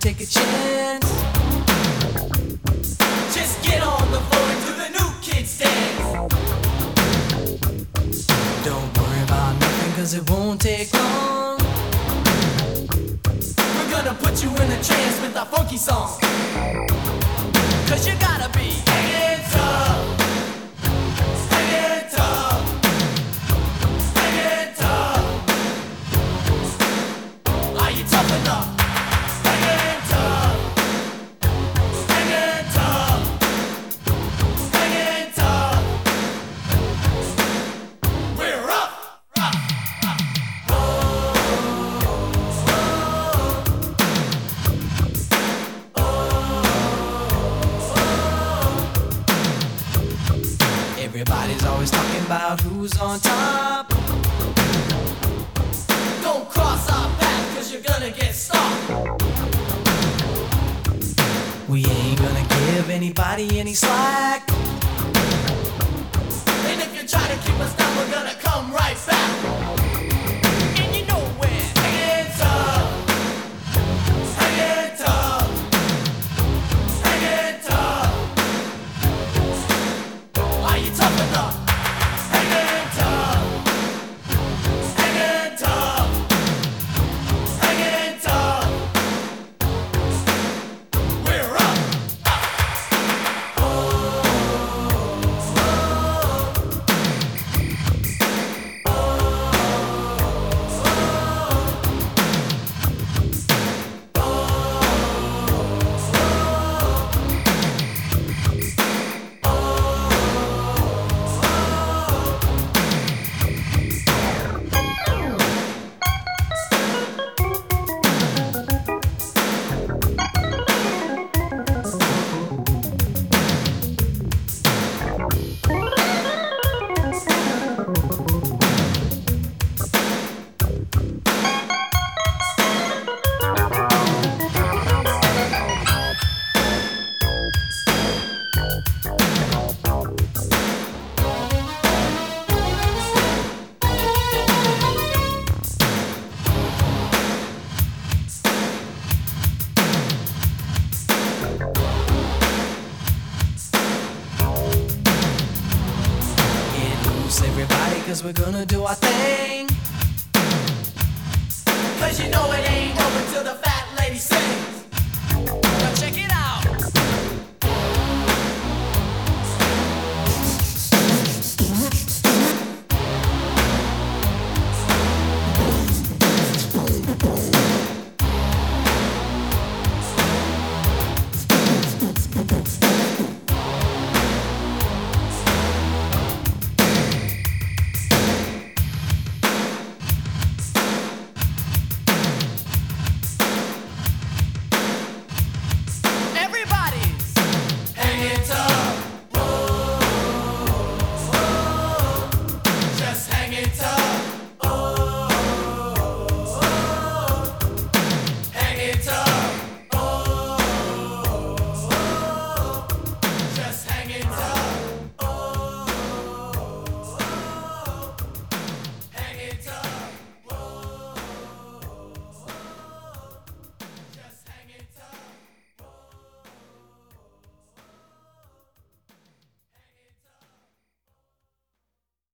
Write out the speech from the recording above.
take a chance. Just get on the floor and do the new kids dance. Don't worry about nothing, cause it won't take long. We're gonna put you in a trance with our funky song. Cause you gotta be hanging tough. Hanging tough. Hanging tough. Are you tough enough? Hanging tough. Hanging tough. Hanging tough. We're up. Everybody's always talking about who's on top. Don't cross our path, cause you're gonna get stopped. We ain't gonna give anybody any slack. And if you try to keep us down, we're gonna come right back. And you know we're hanging tough. Hanging tough. Hanging tough. Are you tough enough? Hanging tough. Hanging tough. Hanging tough. We're up. Get loose, everybody, cause we're gonna do our thing. Cause you know it ain't over till the fat lady sings.